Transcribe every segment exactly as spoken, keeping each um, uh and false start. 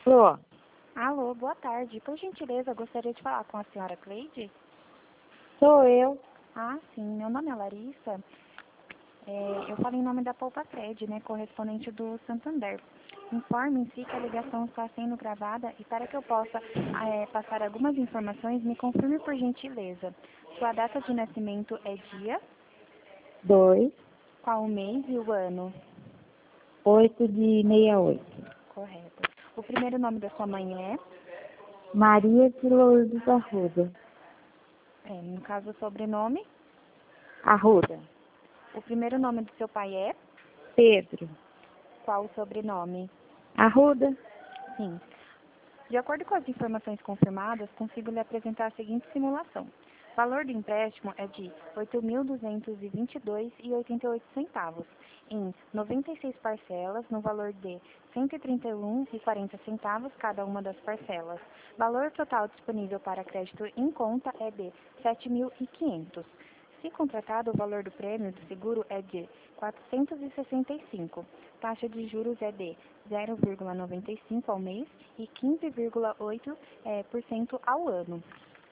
Alô? Alô, boa tarde. Por gentileza, gostaria de falar com a senhora Cleide? Sou eu. Ah, sim. Meu nome é Larissa. É, eu falo em nome da Poupa Cred, né, correspondente do Santander. Informe-se que a ligação está sendo gravada e para que eu possa é, passar algumas informações, me confirme por gentileza. Sua data de nascimento é dia, Dois, qual o mês e o ano? oito de meia oito. Correto. O primeiro nome da sua mãe é? Maria de Lourdes Arruda. É, no caso, o sobrenome. Arruda. O primeiro nome do seu pai é? Pedro. Qual o sobrenome? Arruda. Sim. De acordo com as informações confirmadas, consigo lhe apresentar a seguinte simulação. O valor do empréstimo é de oito mil duzentos e vinte e dois reais e oitenta e oito centavos, em noventa e seis parcelas, no valor de cento e trinta e um reais e quarenta centavos cada uma das parcelas. Valor total disponível para crédito em conta é de sete mil e quinhentos reais. Se contratado, o valor do prêmio do seguro é de quatrocentos e sessenta e cinco reais. Taxa de juros é de zero vírgula noventa e cinco ao mês e quinze vírgula oito por cento ao ano.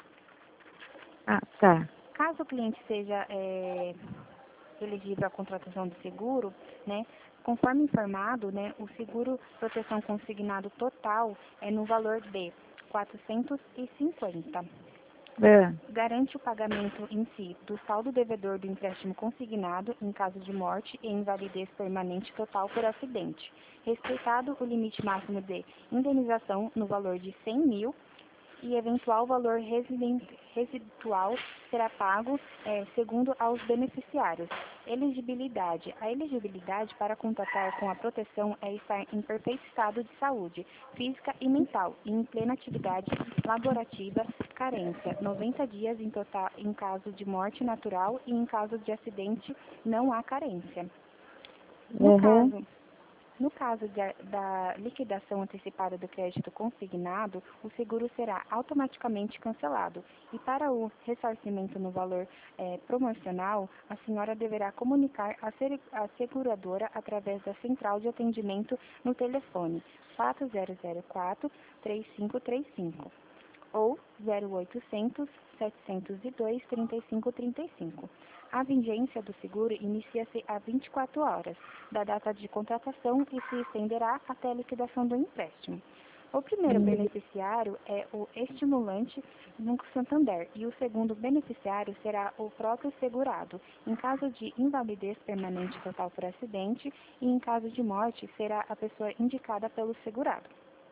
Ah, tá. Caso o cliente seja é, elegível à contratação do seguro, né, conforme informado, né, o seguro proteção consignado total é no valor de quatrocentos e cinquenta reais. É. Garante o pagamento em si do saldo devedor do empréstimo consignado em caso de morte e invalidez permanente total por acidente. Respeitado o limite máximo de indenização no valor de cem mil e eventual valor residen- residual será pago eh, segundo aos beneficiários. Elegibilidade. A elegibilidade para contratar com a proteção é estar em perfeito estado de saúde física e mental e em plena atividade laborativa. Carência. noventa dias em total em caso de morte natural e em caso de acidente não há carência. No Uhum. caso No caso de, da liquidação antecipada do crédito consignado, o seguro será automaticamente cancelado e para o ressarcimento no valor eh, promocional, a senhora deverá comunicar a, ser, a seguradora através da central de atendimento no telefone quatro zero zero quatro, três cinco três cinco ou zero oitocentos, setecentos e dois, trinta e cinco trinta e cinco. A vigência do seguro inicia-se a vinte e quatro horas da data de contratação e se estenderá até a liquidação do empréstimo. O primeiro Hum. beneficiário é o estimulante Banco Santander e o segundo beneficiário será o próprio segurado. Em caso de invalidez permanente total por acidente e em caso de morte, será a pessoa indicada pelo segurado.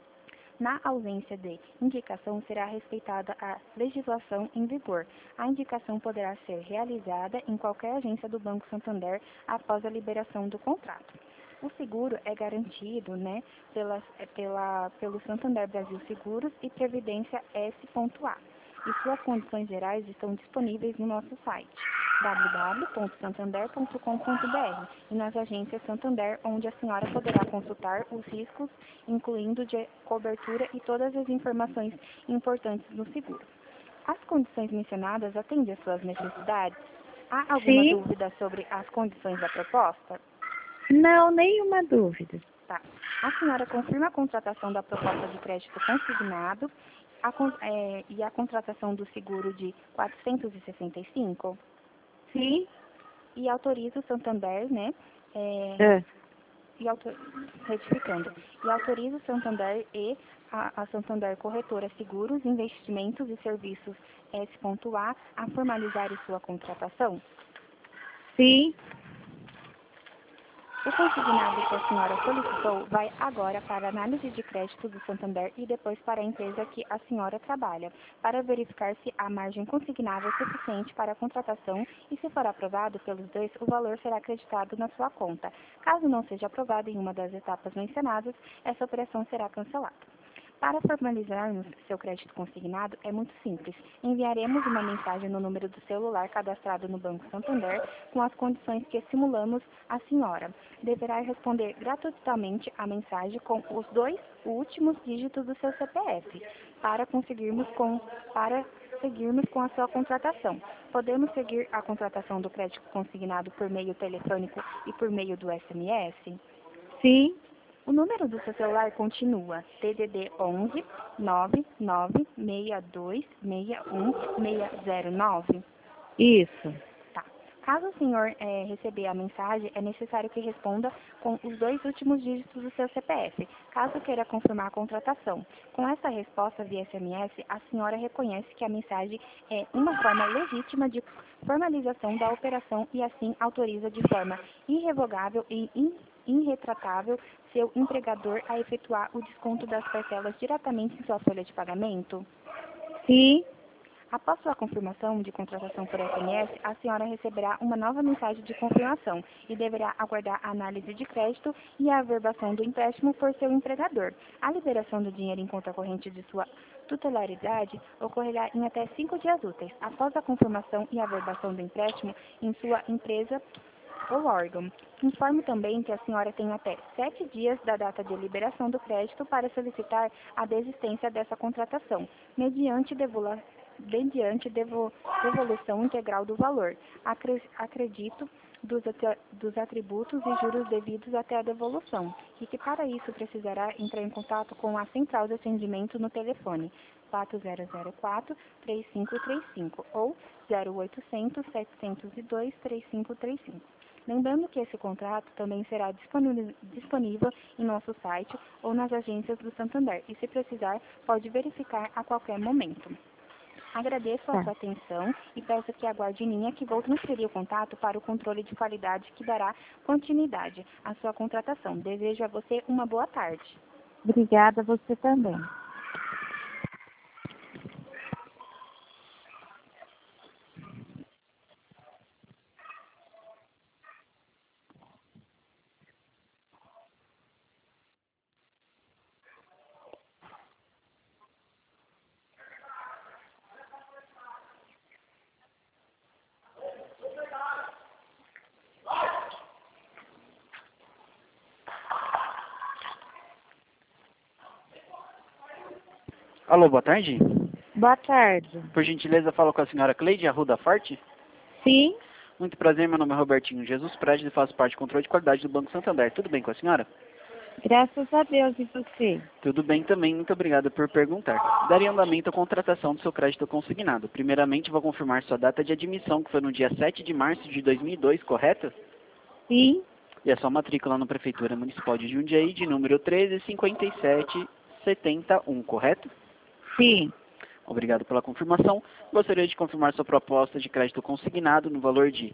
Na ausência de indicação, será respeitada a legislação em vigor. A indicação poderá ser realizada em qualquer agência do Banco Santander após a liberação do contrato. O seguro é garantido, né, pela, pela, pelo Santander Brasil Seguros e Previdência S.A. E suas condições gerais estão disponíveis no nosso site w w w ponto santander ponto com ponto b r e nas agências Santander, onde a senhora poderá consultar os riscos, incluindo de cobertura e todas as informações importantes no seguro. As condições mencionadas atendem às suas necessidades? Há alguma Sim. dúvida sobre as condições da proposta? Não, nenhuma dúvida. Tá. A senhora confirma a contratação da proposta de crédito consignado a, é, e a contratação do seguro de quatrocentos e sessenta e cinco? Sim. E autoriza o Santander, né? É, É. e autor, retificando. E autoriza o Santander e a, a Santander Corretora Seguros, Investimentos e Serviços S.A. a formalizarem sua contratação? Sim. O consignado que a senhora solicitou vai agora para a análise de crédito do Santander e depois para a empresa que a senhora trabalha, para verificar se a margem consignável é suficiente para a contratação e, se for aprovado pelos dois, o valor será acreditado na sua conta. Caso não seja aprovado em uma das etapas mencionadas, essa operação será cancelada. Para formalizarmos seu crédito consignado, é muito simples. Enviaremos uma mensagem no número do celular cadastrado no Banco Santander com as condições que simulamos à senhora. Deverá responder gratuitamente a mensagem com os dois últimos dígitos do seu C P F para conseguirmos com, para seguirmos com a sua contratação. Podemos seguir a contratação do crédito consignado por meio telefônico e por meio do S M S? Sim. O número do seu celular continua D D D onze nove nove seis dois seis um seis zero nove? Isso. Tá. Caso o senhor é, receber a mensagem, é necessário que responda com os dois últimos dígitos do seu C P F, caso queira confirmar a contratação. Com essa resposta via S M S, a senhora reconhece que a mensagem é uma forma legítima de formalização da operação e assim autoriza de forma irrevogável e in irretratável seu empregador a efetuar o desconto das parcelas diretamente em sua folha de pagamento? Sim. Após sua confirmação de contratação por S M S, a senhora receberá uma nova mensagem de confirmação e deverá aguardar a análise de crédito e a averbação do empréstimo por seu empregador. A liberação do dinheiro em conta corrente de sua tutelaridade ocorrerá em até cinco dias úteis, após a confirmação e averbação do empréstimo em sua empresa ou órgão. Informo também que a senhora tem até sete dias da data de liberação do crédito para solicitar a desistência dessa contratação, mediante devolução mediante devo, devolução integral do valor, acre, acredito dos, dos atributos e juros devidos até a devolução, e que para isso precisará entrar em contato com a central de atendimento no telefone quatro zero zero quatro, três cinco três cinco ou zero oitocentos, setecentos e dois, trinta e cinco trinta e cinco. Lembrando que esse contrato também será disponível em nosso site ou nas agências do Santander, e se precisar, pode verificar a qualquer momento. Agradeço a sua atenção e peço que aguarde em linha que vou transferir o contato para o controle de qualidade que dará continuidade à sua contratação. Desejo a você uma boa tarde. Obrigada, você também. Alô, boa tarde. Boa tarde. Por gentileza, falo com a senhora Cleide Arruda Forte. Sim. Muito prazer, meu nome é Robertinho Jesus Prates e faço parte do controle de qualidade do Banco Santander. Tudo bem com a senhora? Graças a Deus, e você? Tudo bem também, muito obrigado por perguntar. Daria andamento à contratação do seu crédito consignado. Primeiramente, vou confirmar sua data de admissão, que foi no dia sete de março de dois mil e dois, correto? Sim. E a sua matrícula na Prefeitura Municipal de Jundiaí, de número treze cinquenta e sete setenta e um, correto? Sim. Obrigado pela confirmação. Gostaria de confirmar sua proposta de crédito consignado no valor de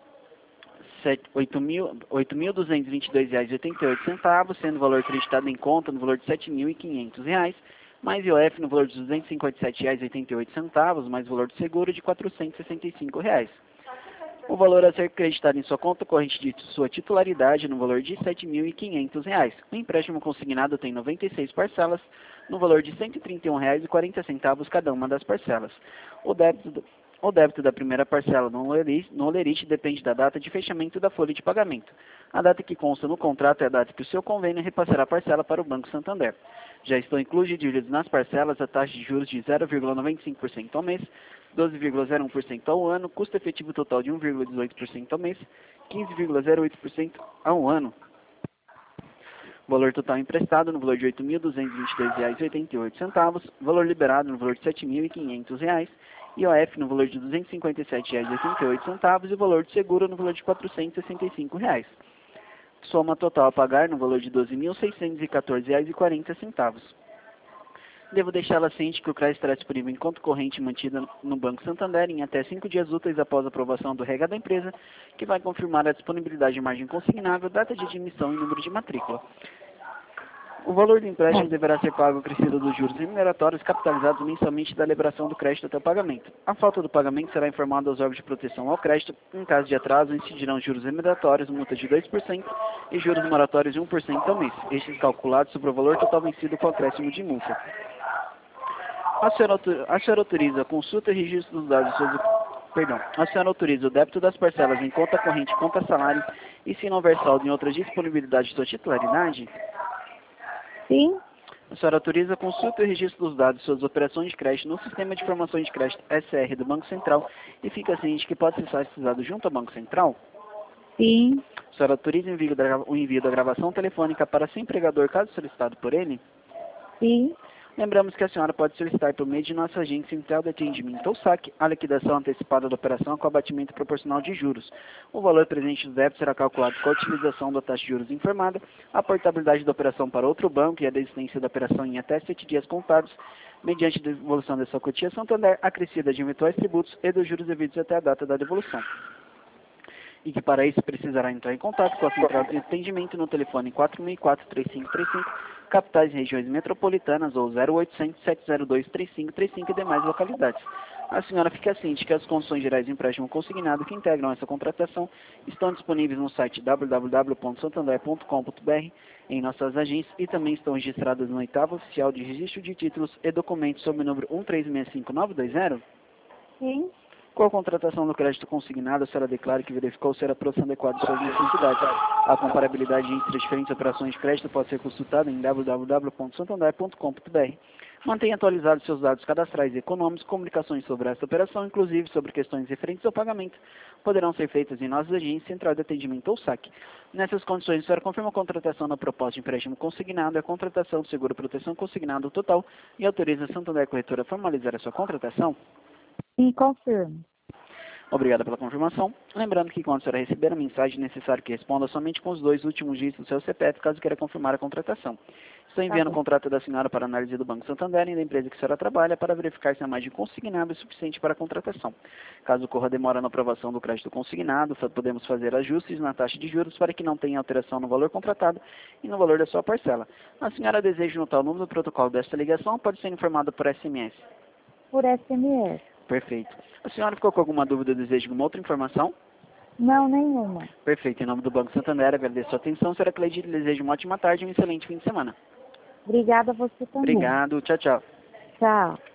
oito mil duzentos e vinte e dois reais e oitenta e oito centavos, sendo o valor acreditado em conta no valor de sete mil e quinhentos reais, mais I O F no valor de duzentos e cinquenta e sete reais e oitenta e oito centavos, mais o valor do seguro de quatrocentos e sessenta e cinco reais. O valor a ser acreditado em sua conta corrente de sua titularidade no valor de sete mil e quinhentos reais. O empréstimo consignado tem noventa e seis parcelas, no valor de cento e trinta e um reais e quarenta centavos cada uma das parcelas. O débito, do, o débito da primeira parcela no olerite, no olerite depende da data de fechamento da folha de pagamento. A data que consta no contrato é a data que o seu convênio repassará a parcela para o Banco Santander. Já estão incluídos nas parcelas a taxa de juros de zero vírgula noventa e cinco por cento ao mês, doze vírgula zero um por cento ao ano, custo efetivo total de um vírgula dezoito por cento ao mês, quinze vírgula zero oito por cento ao ano. Valor total emprestado no valor de oito mil duzentos e vinte e dois reais e oitenta e oito centavos, valor liberado no valor de sete mil e quinhentos reais, I O F no valor de duzentos e cinquenta e sete reais e oitenta e oito centavos e o valor de seguro no valor de quatrocentos e sessenta e cinco reais. Soma total a pagar no valor de doze mil seiscentos e quatorze reais e quarenta centavos. Devo deixá-la ciente que o crédito estará disponível em conta corrente mantida no Banco Santander em até cinco dias úteis após a aprovação do R E G A da empresa, que vai confirmar a disponibilidade de margem consignável, data de admissão e número de matrícula. O valor do empréstimo deverá ser pago acrescido dos juros remuneratórios capitalizados mensalmente da liberação do crédito até o pagamento. A falta do pagamento será informada aos órgãos de proteção ao crédito. Em caso de atraso, incidirão juros remuneratórios, multa de dois por cento e juros moratórios de um por cento ao mês, estes calculados sobre o valor total vencido com acréscimo de multa. A senhora, a senhora autoriza a consulta e registro dos dados de seus... Perdão. A senhora autoriza o débito das parcelas em conta corrente, conta salário e se não houver saldo em outra disponibilidade de sua titularidade? Sim. A senhora autoriza a consulta e registro dos dados de suas operações de crédito no Sistema de Informações de Crédito S R do Banco Central e fica ciente que pode ser solicitado junto ao Banco Central? Sim. A senhora autoriza o envio, da, o envio da gravação telefônica para seu empregador, caso solicitado por ele? Sim. Lembramos que a senhora pode solicitar por meio de nossa agência central de atendimento ou S A C a liquidação antecipada da operação com abatimento proporcional de juros. O valor presente do débito será calculado com a utilização da taxa de juros informada, a portabilidade da operação para outro banco e a desistência da operação em até sete dias contados, mediante a devolução dessa quantia Santander acrescida de eventuais tributos e dos juros devidos até a data da devolução. E que para isso precisará entrar em contato com a central de atendimento no telefone quatro seis quatro, três cinco três cinco, capitais e regiões metropolitanas, ou zero oitocentos, sete zero dois, três cinco três cinco e demais localidades. A senhora fica ciente que as condições gerais de empréstimo consignado que integram essa contratação estão disponíveis no site w w w ponto santander ponto com ponto b r, em nossas agências, e também estão registradas no oitavo oficial de registro de títulos e documentos sob o número um três seis cinco nove dois zero? Sim. Com a contratação do crédito consignado, a senhora declara que verificou ser a produção adequada de suas necessidades. A comparabilidade entre as diferentes operações de crédito pode ser consultada em w w w ponto santander ponto com ponto b r. Mantenha atualizados seus dados cadastrais e econômicos. Comunicações sobre esta operação, inclusive sobre questões referentes ao pagamento, poderão ser feitas em nossas agências, central de atendimento ou S A C. Nessas condições, a senhora confirma a contratação da proposta de empréstimo consignado e a contratação do seguro proteção consignado total e autoriza a Santander Corretora a formalizar a sua contratação? Sim, confirmo. Obrigado pela confirmação. Lembrando que quando a senhora receber a mensagem, é necessário que responda somente com os dois últimos dígitos do seu C P F, caso queira confirmar a contratação. Estou enviando Tá o bom. contrato da senhora para análise do Banco Santander e da empresa que a senhora trabalha para verificar se a margem consignada é suficiente para a contratação. Caso ocorra demora na aprovação do crédito consignado, podemos fazer ajustes na taxa de juros para que não tenha alteração no valor contratado e no valor da sua parcela. A senhora deseja notar o número do protocolo desta ligação, pode ser informada por S M S. Por S M S. Perfeito. A senhora ficou com alguma dúvida ou deseja alguma outra informação? Não, nenhuma. Perfeito. Em nome do Banco Santander, agradeço a sua atenção. Senhora Cleide, desejo uma ótima tarde e um excelente fim de semana. Obrigada a você também. Obrigado. Tchau, tchau. Tchau.